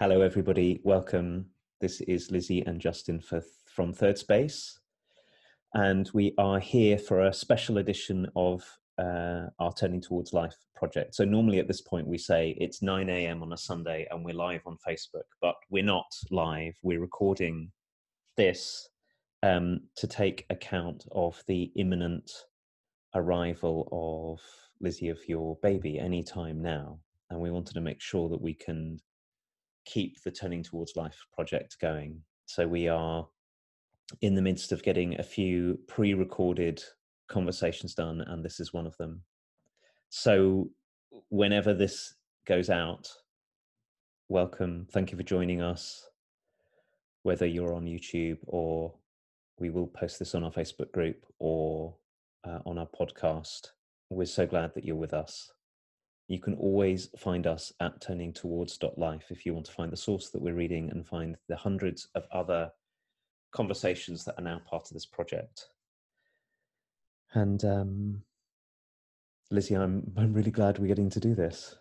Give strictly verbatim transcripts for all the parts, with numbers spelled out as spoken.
Hello, everybody. Welcome. This is Lizzie and Justin for, from Third Space, and we are here for a special edition of uh, our Turning Towards Life project. So normally at this point we say it's nine a m on a Sunday and we're live on Facebook, but we're not live. We're recording this um, to take account of the imminent arrival of Lizzie, of your baby, any time now. And we wanted to make sure that we can keep the Turning Towards Life project going. So we are in the midst of getting a few pre-recorded conversations done, and this is one of them. So whenever this goes out, welcome. Thank you for joining us, whether you're on YouTube, or we will post this on our Facebook group or uh, on our podcast. We're so glad that you're with us. You can always find us at turning towards dot life if you want to find the source that we're reading and find the hundreds of other conversations that are now part of this project. And um, Lizzie, I'm, I'm really glad we're getting to do this.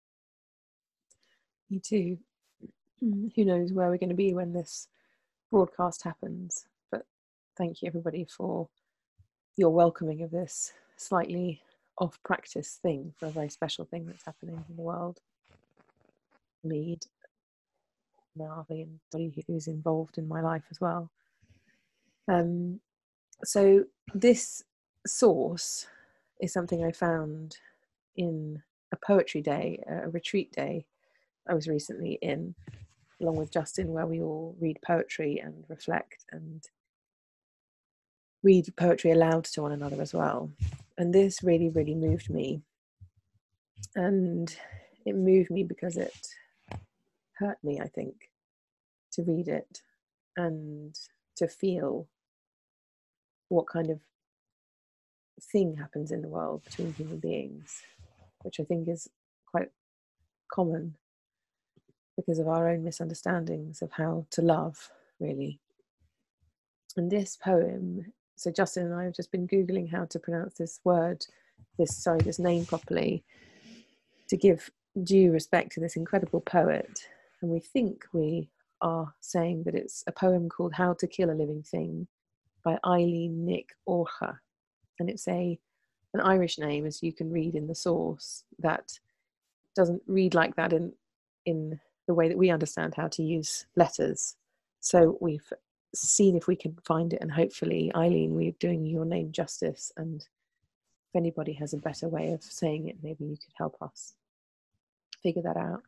Me too. Who knows where we're going to be when this broadcast happens, but thank you everybody for your welcoming of this slightly off practice thing for a very special thing that's happening in the world. Lead, Marley, and anybody who's involved in my life as well. Um, so this source is something I found in a poetry day, a retreat day I was recently in, along with Justin, where we all read poetry and reflect and read poetry aloud to one another as well. And this really, really moved me. And it moved me because it hurt me, I think, to read it and to feel what kind of thing happens in the world between human beings, which I think is quite common because of our own misunderstandings of how to love, really. And this poem, so Justin and I have just been Googling how to pronounce this word, this, sorry, this name properly, to give due respect to this incredible poet. And we think we are saying that it's a poem called How to Kill a Living Thing by Eileen Nick Orcha. And it's a an Irish name, as you can read in the source, that doesn't read like that in, in the way that we understand how to use letters. So we've seen if we can find it, and hopefully, Eileen, we're doing your name justice, and if anybody has a better way of saying it, maybe you could help us figure that out.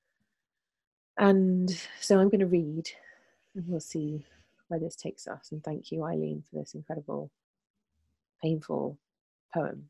And so I'm going to read, and we'll see where this takes us. And thank you, Eileen, for this incredible, painful poem.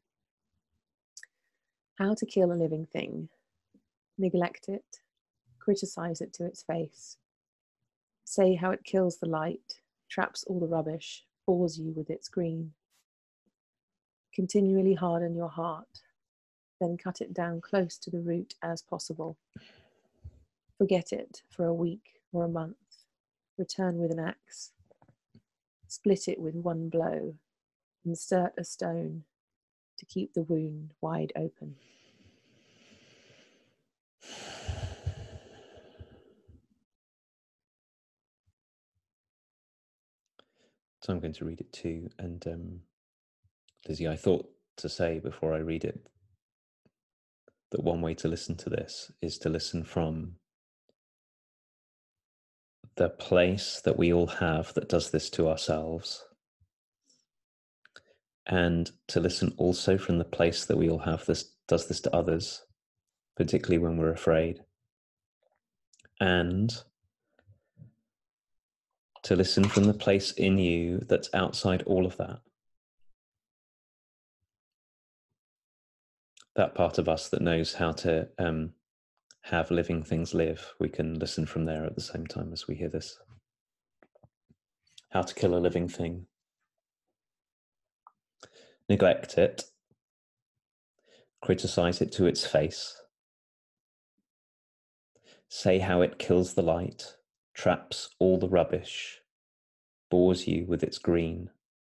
How to kill a living thing. Neglect it, criticize it to its face. Say how it kills the light, traps all the rubbish, bores you with its green. Continually harden your heart, then cut it down close to the root as possible. Forget it for a week or a month. Return with an axe. Split it with one blow. Insert a stone to keep the wound wide open. So I'm going to read it too. And um, Lizzie, I thought to say before I read it that one way to listen to this is to listen from the place that we all have that does this to ourselves, and to listen also from the place that we all have this does this to others, particularly when we're afraid, and to listen from the place in you that's outside all of that. That part of us that knows how to um, have living things live. We can listen from there at the same time as we hear this. How to kill a living thing. Neglect it. Criticize it to its face. Say how it kills the light, traps all the rubbish, bores you with its green.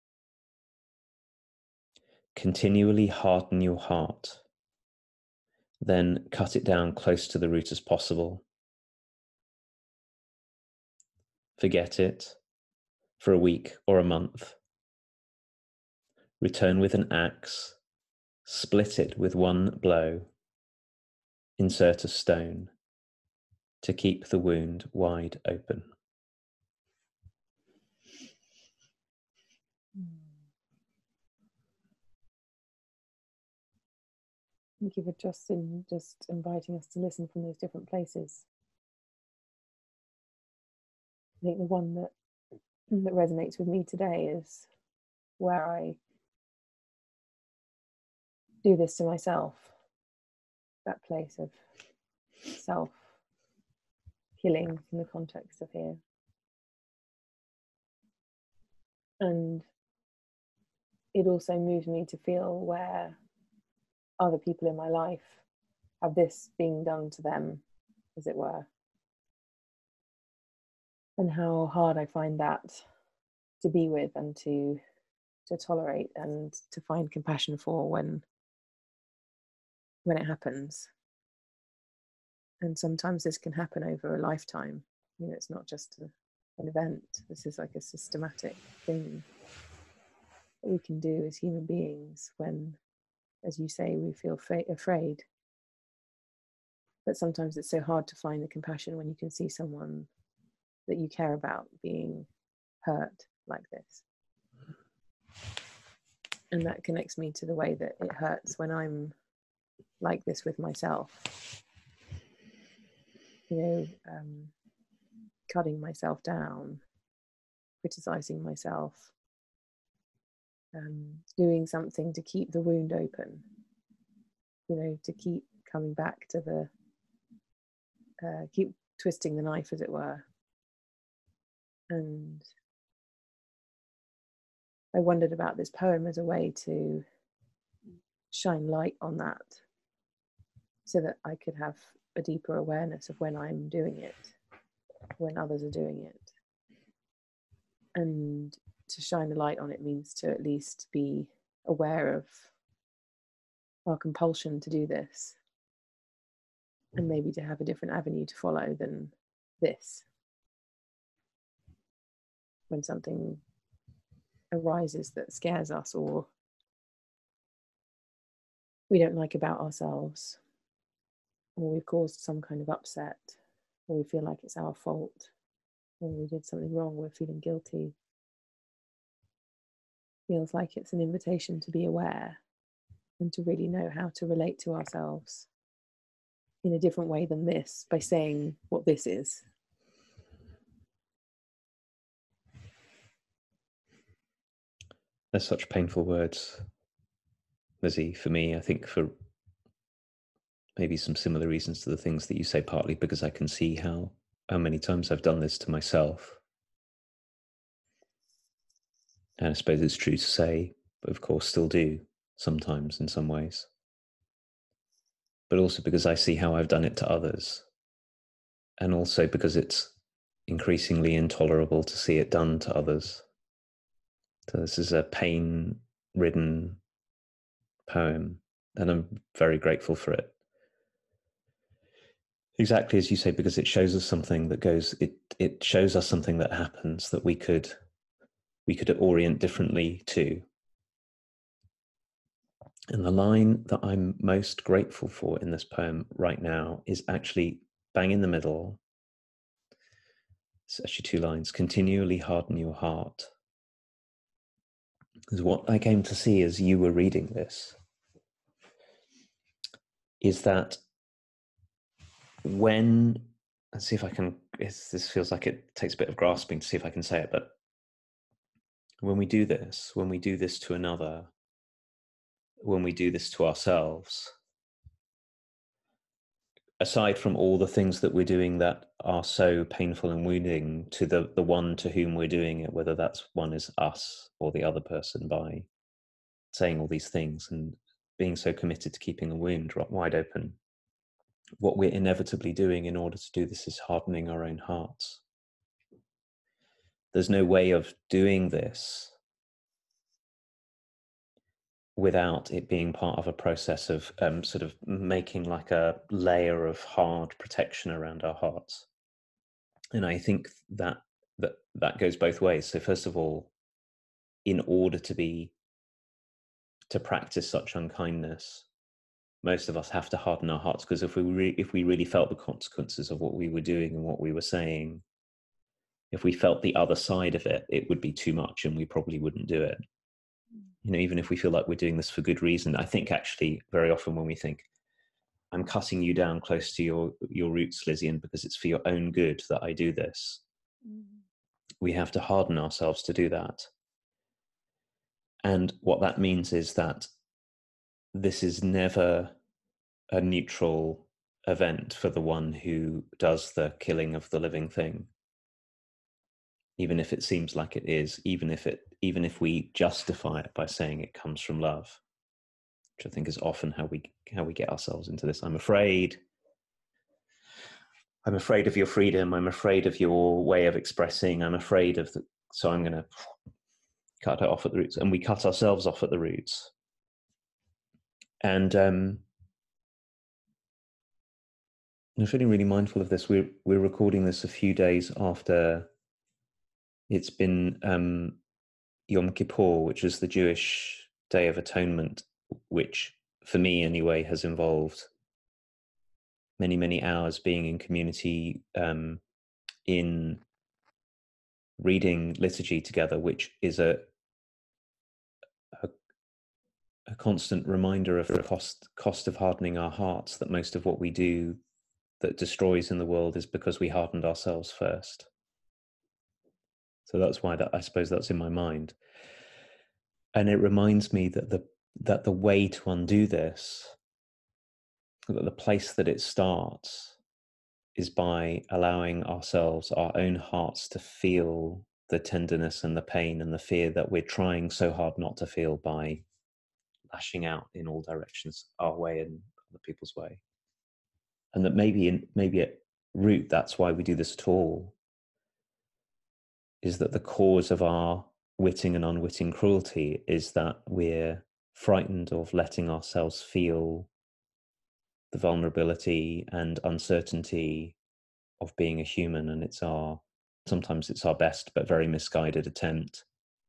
Continually harden your heart, then cut it down close to the root as possible. forget it for a week or a month, return with an axe, split it with one blow, insert a stone to keep the wound wide open. Thank you for Justin just inviting us to listen from those different places. I think the one that that resonates with me today is where I do this to myself, that place of self-killing in the context of here. And it also moves me to feel where other people in my life have this being done to them, as it were. And how hard I find that to be with and to to tolerate and to find compassion for when when it happens. And sometimes this can happen over a lifetime. You know, it's not just a, an event. This is like a systematic thing that we can do as human beings when, as you say, we feel fa- afraid. But sometimes it's so hard to find the compassion when you can see someone that you care about being hurt like this. And that connects me to the way that it hurts when I'm like this with myself. You know, um, cutting myself down, criticizing myself, um, doing something to keep the wound open, you know, to keep coming back to the, uh, keep twisting the knife, as it were. And I wondered about this poem as a way to shine light on that so that I could have a deeper awareness of when I'm doing it, when others are doing it. And to shine a light on it means to at least be aware of our compulsion to do this, and maybe to have a different avenue to follow than this. When something arises that scares us or we don't like about ourselves, or we've caused some kind of upset, or we feel like it's our fault, or we did something wrong, we're feeling guilty. Feels like it's an invitation to be aware and to really know how to relate to ourselves in a different way than this, by saying what this is. They're such painful words, Lizzie, for me. I think for maybe some similar reasons to the things that you say, partly because I can see how, how many times I've done this to myself. And I suppose it's true to say, but of course still do sometimes in some ways. But also because I see how I've done it to others. And also because it's increasingly intolerable to see it done to others. So this is a pain-ridden poem, and I'm very grateful for it. Exactly as you say, because it shows us something that goes, it it shows us something that happens that we could we could orient differently to. And the line that I'm most grateful for in this poem right now is actually bang in the middle. It's actually two lines. Continually harden your heart. Because what I came to see as you were reading this is that when, let's see if I can, this feels like it takes a bit of grasping to see if I can say it, but when we do this, when we do this to another, when we do this to ourselves, aside from all the things that we're doing that are so painful and wounding to the, the one to whom we're doing it, whether that's one is us or the other person, by saying all these things and being so committed to keeping a wound wide open, what we're inevitably doing in order to do this is hardening our own hearts. There's no way of doing this without it being part of a process of um, sort of making like a layer of hard protection around our hearts. And I think that that that goes both ways. So first of all, in order to be to practice such unkindness, most of us have to harden our hearts, because if we re- if we really felt the consequences of what we were doing and what we were saying, if we felt the other side of it, it would be too much and we probably wouldn't do it. You know, even if we feel like we're doing this for good reason. I think actually very often when we think, I'm cutting you down close to your, your roots, Lizzie, and because it's for your own good that I do this, mm. we have to harden ourselves to do that. And what that means is that this is never a neutral event for the one who does the killing of the living thing. Even if it seems like it is, even if it, even if we justify it by saying it comes from love, which I think is often how we how we get ourselves into this. I'm afraid. I'm afraid of your freedom. I'm afraid of your way of expressing. I'm afraid of the. So I'm going to cut it off at the roots, and we cut ourselves off at the roots. And um, I'm feeling really mindful of this. We're we're recording this a few days after it's been um, Yom Kippur, which is the Jewish Day of Atonement, which for me anyway has involved many, many hours being in community, um, in reading liturgy together, which is a, a a constant reminder of the cost cost of hardening our hearts, that most of what we do that destroys in the world is because we hardened ourselves first. So that's why that, I suppose that's in my mind. And it reminds me that the that the way to undo this, that the place that it starts is by allowing ourselves, our own hearts, to feel the tenderness and the pain and the fear that we're trying so hard not to feel by lashing out in all directions, our way and other people's way. And that maybe in maybe at root, that's why we do this at all, is that the cause of our witting and unwitting cruelty is that we're frightened of letting ourselves feel the vulnerability and uncertainty of being a human. And it's our, sometimes it's our best but very misguided attempt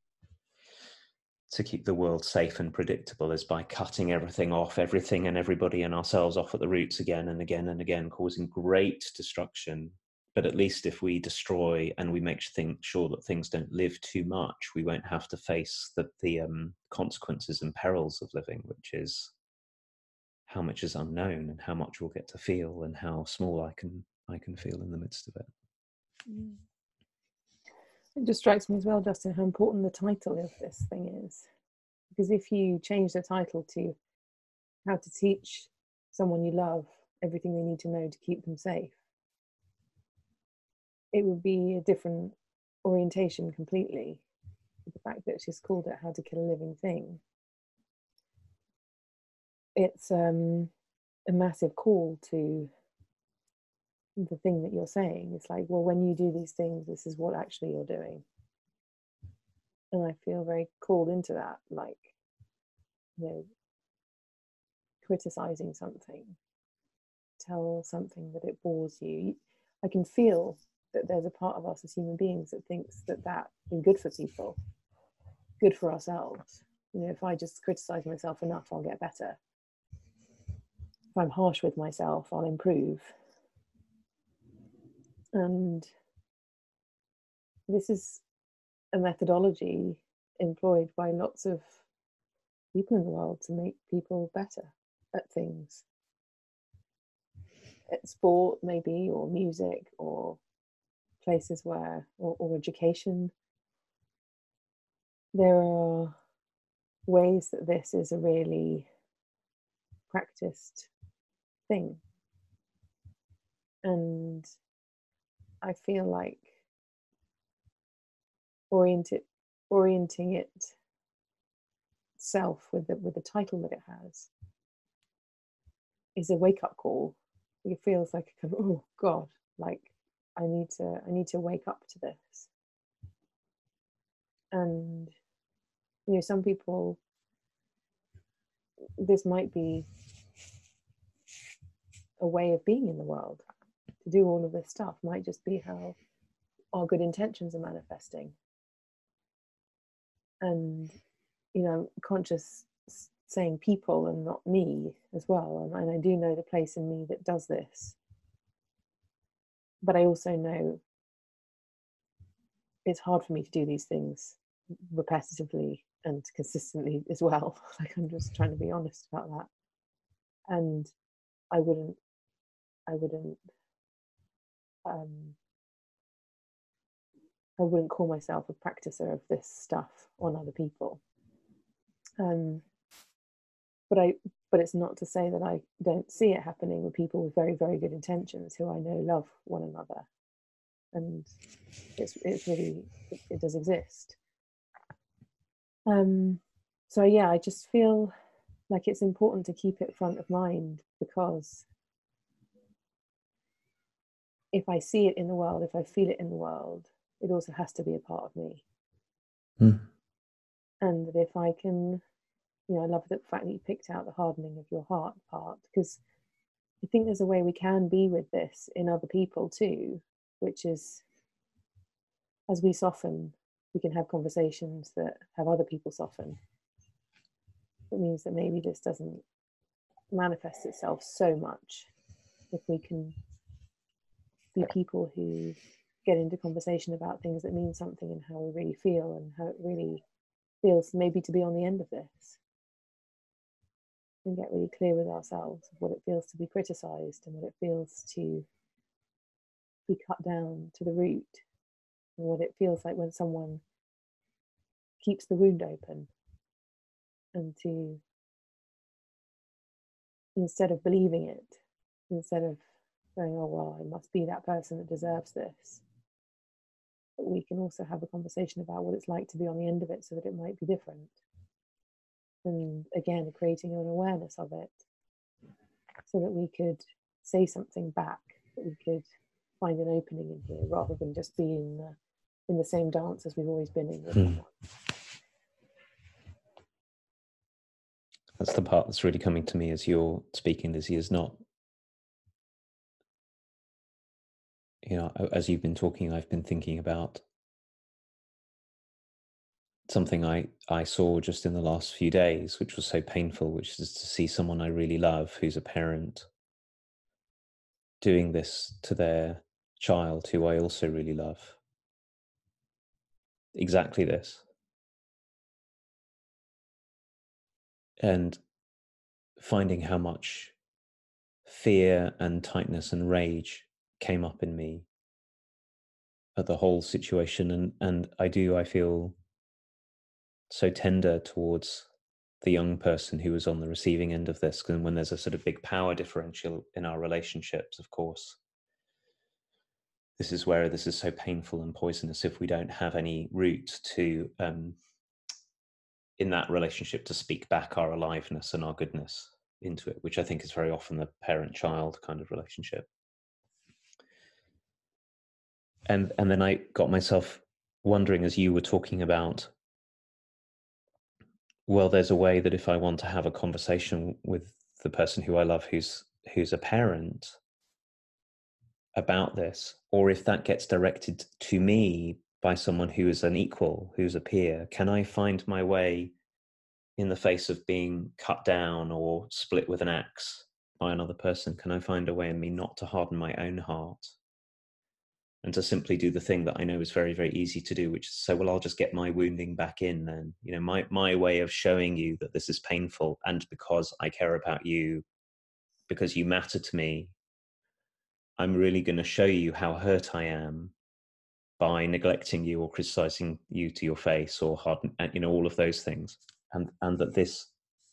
to keep the world safe and predictable is by cutting everything off, everything and everybody and ourselves off at the roots again and again and again, causing great destruction. But at least if we destroy and we make sure that things don't live too much, we won't have to face the, the um, consequences and perils of living, which is how much is unknown and how much we'll get to feel and how small I can I can feel in the midst of it. Mm. It just strikes me as well, Justin, how important the title of this thing is. Because if you change the title to how to teach someone you love everything they need to know to keep them safe, it would be a different orientation completely. The fact that she's called it How to Kill a Living Thing, it's um, a massive call to the thing that you're saying. It's like, well, when you do these things, this is what actually you're doing. And I feel very called into that, like, you know, criticizing something, tell something that it bores you. I can feel that there's a part of us as human beings that thinks that that is good for people, good for ourselves. You know, if I just criticize myself enough, I'll get better. If I'm harsh with myself, I'll improve. And this is a methodology employed by lots of people in the world to make people better at things. At sport, maybe, or music, or places where, or, or education. There are ways that this is a really practiced thing. And I feel like orient it, orienting it itself with the, with the title that it has is a wake-up call. It feels like, oh God, like I need to, I need to wake up to this. And, you know, some people, this might be a way of being in the world. To do all of this stuff might just be how our good intentions are manifesting. And, you know, conscious saying people and not me as well. And, and I do know the place in me that does this. But I also know it's hard for me to do these things repetitively and consistently as well. Like, I'm just trying to be honest about that. And I wouldn't, I wouldn't, um, I wouldn't call myself a practicer of this stuff on other people. Um, but I, but it's not to say that I don't see it happening with people with very, very good intentions who I know love one another, and it's it's really it, it does exist. Um, so yeah, I just feel like it's important to keep it front of mind, because if I see it in the world, if I feel it in the world, it also has to be a part of me. Mm. And that if I can, you know, I love the fact that you picked out the hardening of your heart part, because I think there's a way we can be with this in other people too, which is as we soften, we can have conversations that have other people soften. It means that maybe this doesn't manifest itself so much if we can be people who get into conversation about things that mean something and how we really feel and how it really feels maybe to be on the end of this, and get really clear with ourselves of what it feels to be criticized and what it feels to be cut down to the root, and what it feels like when someone keeps the wound open, and to, instead of believing it, instead of going, oh well, I must be that person that deserves this, but we can also have a conversation about what it's like to be on the end of it so that it might be different. And again, creating an awareness of it so that we could say something back, that we could find an opening in here rather than just be in the, in the same dance as we've always been in with someone. That's the part that's really coming to me as you're speaking, Lizzie, is not, you know, as you've been talking, I've been thinking about something I, I saw just in the last few days, which was so painful, which is to see someone I really love, who's a parent, doing this to their child, who I also really love. Exactly this. And finding how much fear and tightness and rage came up in me at the whole situation. And, and I do, I feel so tender towards the young person who was on the receiving end of this. And when there's a sort of big power differential in our relationships, of course, this is where this is so painful and poisonous if we don't have any route to, um, in that relationship, to speak back our aliveness and our goodness into it, which I think is very often the parent-child kind of relationship. And and then I got myself wondering, as you were talking about, well, there's a way that if I want to have a conversation with the person who I love, who's who's a parent, about this, or if that gets directed to me by someone who is an equal, who's a peer, can I find my way in the face of being cut down or split with an axe by another person? Can I find a way in me not to harden my own heart and to simply do the thing that I know is very, very easy to do, which is so, well, I'll just get my wounding back in then. You know, my, my way of showing you that this is painful, and because I care about you, because you matter to me, I'm really going to show you how hurt I am by neglecting you or criticizing you to your face, or harden, you know, all of those things. And, and that this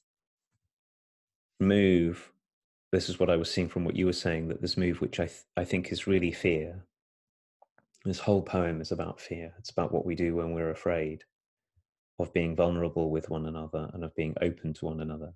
move, this is what I was seeing from what you were saying, that this move, which I, th- I think is really fear, this whole poem is about fear. It's about what we do when we're afraid of being vulnerable with one another and of being open to one another.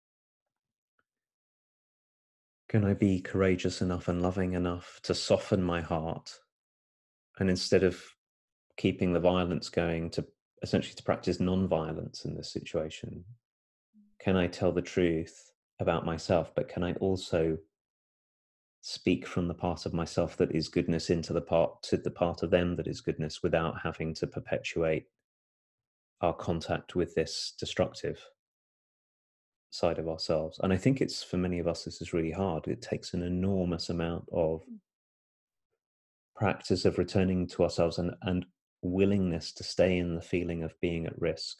Can I be courageous enough and loving enough to soften my heart, and instead of keeping the violence going, to essentially to practice non-violence in this situation? Can I tell the truth about myself, but can I also speak from the part of myself that is goodness into the part to the part of them that is goodness, without having to perpetuate our contact with this destructive side of ourselves. And I think it's, for many of us, this is really hard. It takes an enormous amount of practice of returning to ourselves, and, and willingness to stay in the feeling of being at risk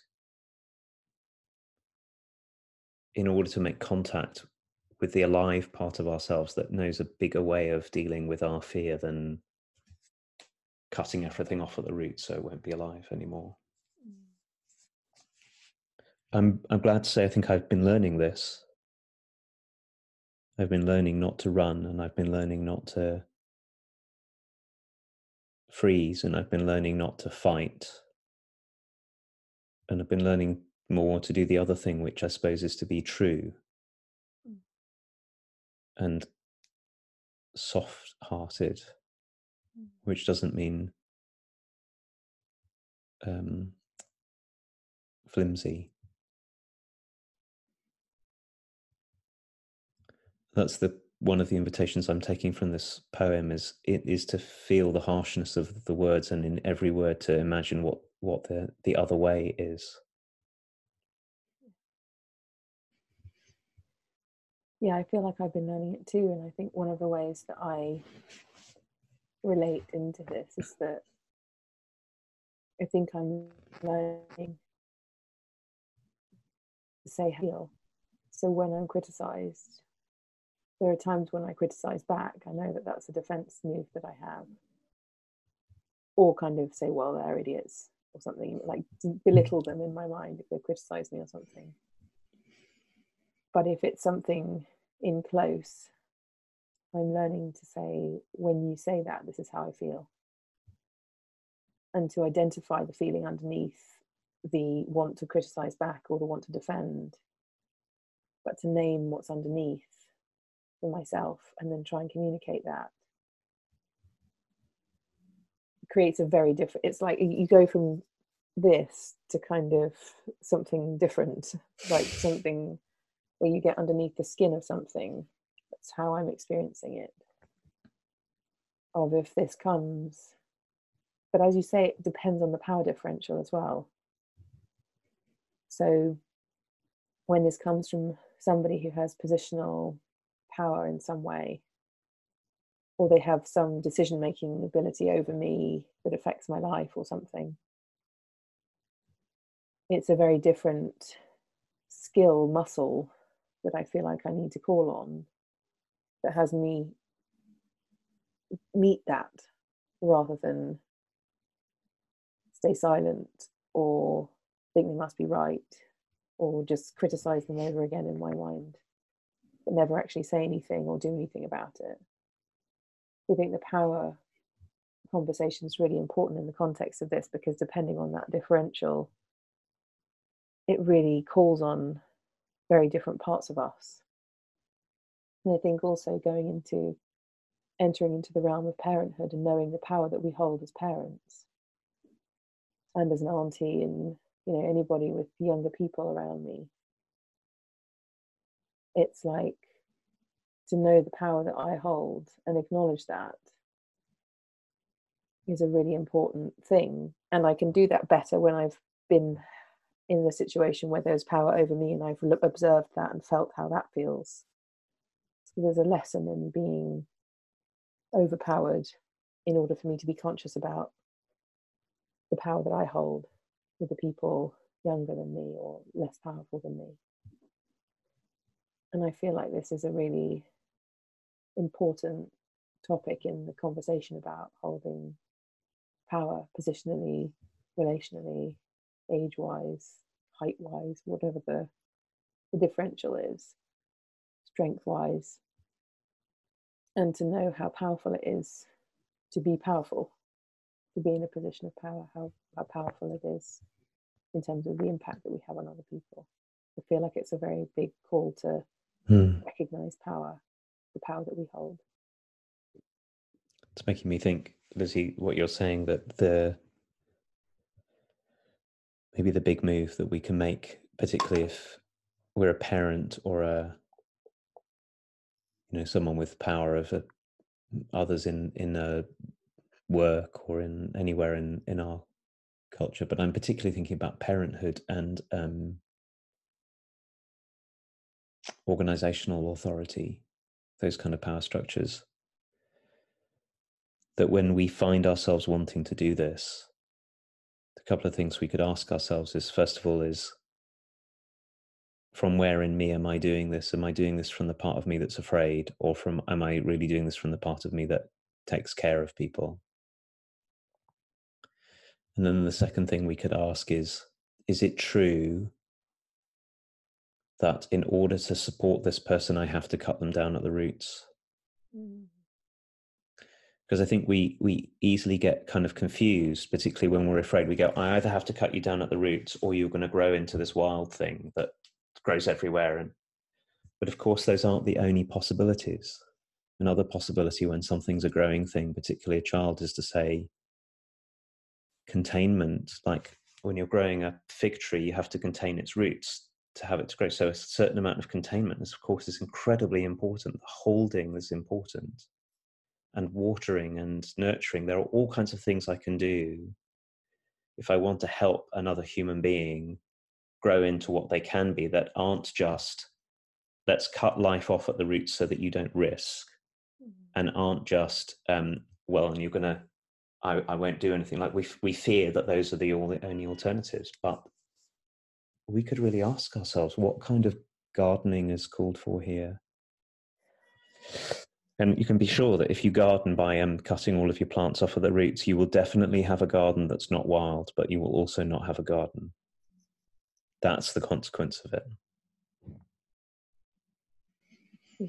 in order to make contact with the alive part of ourselves that knows a bigger way of dealing with our fear than cutting everything off at the root so it won't be alive anymore. I'm, I'm glad to say I think I've been learning this. I've been learning not to run, and I've been learning not to freeze, and I've been learning not to fight. And I've been learning more to do the other thing, which I suppose is to be true mm. and soft-hearted, mm. which doesn't mean um, flimsy. That's the one of the invitations I'm taking from this poem, is it is to feel the harshness of the words, and in every word to imagine what what the the other way is. Yeah, I feel like I've been learning it too, and I think one of the ways that I relate into this is that I think I'm learning to say feel. So when I'm criticized, there are times when I criticize back. I know that that's a defense move that I have. Or kind of say, well, they're idiots, or something, like to belittle them in my mind if they criticize me or something. But if it's something in close, I'm learning to say, when you say that, this is how I feel. And to identify the feeling underneath the want to criticize back or the want to defend, but to name what's underneath for myself and then try and communicate that. It creates a very different, it's like you go from this to kind of something different, like something where you get underneath the skin of something. That's how I'm experiencing it. Of if this comes, but as you say, it depends on the power differential as well. So when this comes from somebody who has positional power in some way, or they have some decision-making ability over me that affects my life or something, it's a very different skill, muscle that I feel like I need to call on, that has me meet that rather than stay silent or think they must be right or just criticize them over again in my mind, but never actually say anything or do anything about it. I think the power conversation is really important in the context of this, because depending on that differential, it really calls on very different parts of us. And I think also going into entering into the realm of parenthood and knowing the power that we hold as parents and as an auntie, and you know, anybody with younger people around me, it's like to know the power that I hold and acknowledge that is a really important thing. And I can do that better when I've been in the situation where there's power over me and I've observed that and felt how that feels. So there's a lesson in being overpowered in order for me to be conscious about the power that I hold with the people younger than me or less powerful than me. And I feel like this is a really important topic in the conversation about holding power positionally, relationally, age-wise, height-wise, whatever the, the differential is, strength-wise, and to know how powerful it is to be powerful, to be in a position of power, how, how powerful it is in terms of the impact that we have on other people. I feel like it's a very big call to hmm. recognize power, the power that we hold. It's making me think, Lizzie, what you're saying, that the maybe the big move that we can make, particularly if we're a parent or a you know, someone with power over others in in a work or in anywhere in in our culture. But I'm particularly thinking about parenthood and um, organizational authority, those kind of power structures. That when we find ourselves wanting to do this, a couple of things we could ask ourselves is, first of all, is from where in me am I doing this? Am I doing this from the part of me that's afraid, or from am I really doing this from the part of me that takes care of people? And then the second thing we could ask is, is it true that in order to support this person, I have to cut them down at the roots? Mm. Because I think we we easily get kind of confused, particularly when we're afraid. We go, I either have to cut you down at the roots, or you're going to grow into this wild thing that grows everywhere. And but of course, those aren't the only possibilities. Another possibility when something's a growing thing, particularly a child, is to say containment. Like when you're growing a fig tree, you have to contain its roots to have it to grow. So a certain amount of containment, of course, is incredibly important. The holding is important. And watering and nurturing. There are all kinds of things I can do if I want to help another human being grow into what they can be, that aren't just, let's cut life off at the roots so that you don't risk, mm-hmm. and aren't just, um, well, and you're going to, I, I won't do anything. Like we, we fear that those are the only alternatives, but we could really ask ourselves, what kind of gardening is called for here? And you can be sure that if you garden by um, cutting all of your plants off at the roots, you will definitely have a garden that's not wild, but you will also not have a garden. That's the consequence of it. Yeah.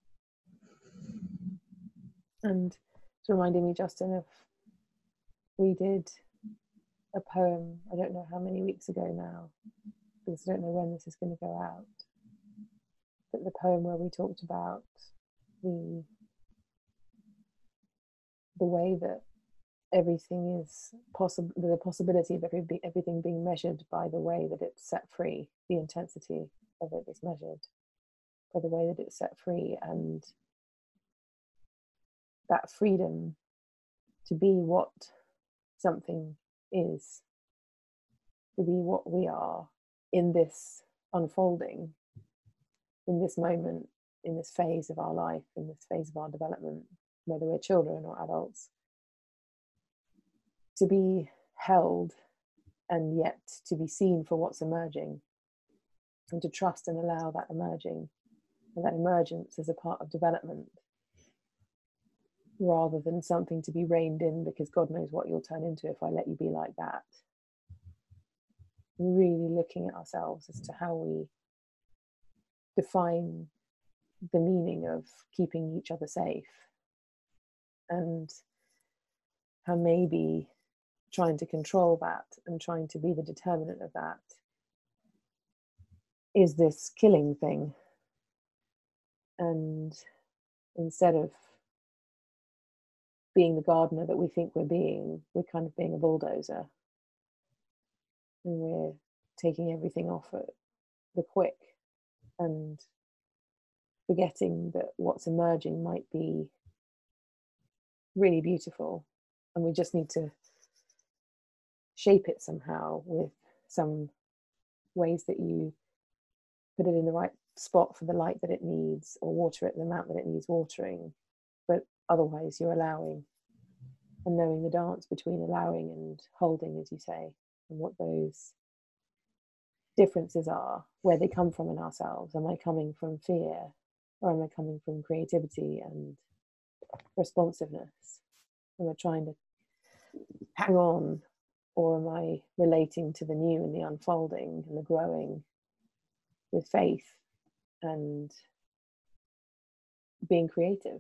And it's reminding me, Justin, of we did a poem, I don't know how many weeks ago now, because I don't know when this is going to go out, but the poem where we talked about the the way that everything is possible, the possibility of every, everything being measured by the way that it's set free, the intensity of it is measured by the way that it's set free, and that freedom to be what something is, to be what we are in this unfolding, in this moment, in this phase of our life, in this phase of our development, whether we're children or adults, to be held and yet to be seen for what's emerging, and to trust and allow that emerging and that emergence as a part of development, rather than something to be reined in because God knows what you'll turn into if I let you be like that. Really looking at ourselves as to how we define the meaning of keeping each other safe, and how maybe trying to control that and trying to be the determinant of that is this killing thing. And instead of being the gardener that we think we're being, we're kind of being a bulldozer, and we're taking everything off at the quick and forgetting that what's emerging might be really beautiful, and we just need to shape it somehow with some ways that you put it in the right spot for the light that it needs, or water it the amount that it needs watering. But otherwise you're allowing and knowing the dance between allowing and holding, as you say, and what those differences are, where they come from in ourselves. Am I coming from fear, or am I coming from creativity and responsiveness? Am I trying to hang on, or am I relating to the new and the unfolding and the growing with faith and being creative?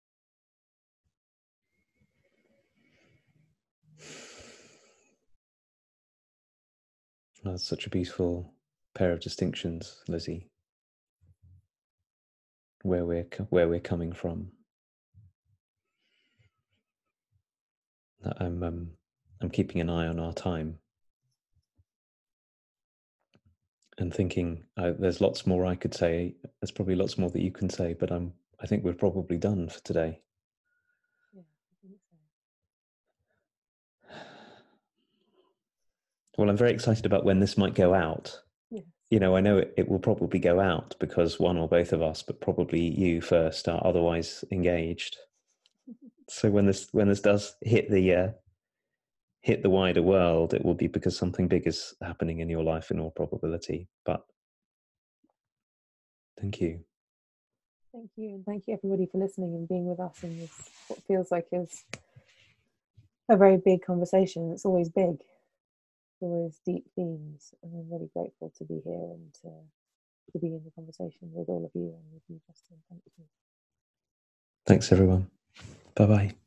Well, that's such a beautiful pair of distinctions, Lizzie. Where we're where we're coming from. I'm um, I'm keeping an eye on our time and thinking. Uh, there's lots more I could say. There's probably lots more that you can say, but I'm I think we're probably done for today. Yeah, I think so. Well, I'm very excited about when this might go out. Yes. You know, I know it, it will probably go out because one or both of us, but probably you first, are otherwise engaged. So when this when this does hit the uh, hit the wider world, it will be because something big is happening in your life in all probability. But thank you. Thank you, and thank you everybody for listening and being with us in this what feels like is a very big conversation. It's always big, it's always deep themes, and I'm really grateful to be here and to, to be in the conversation with all of you and with you, Justin. Thank you. Thanks, everyone. Bye-bye.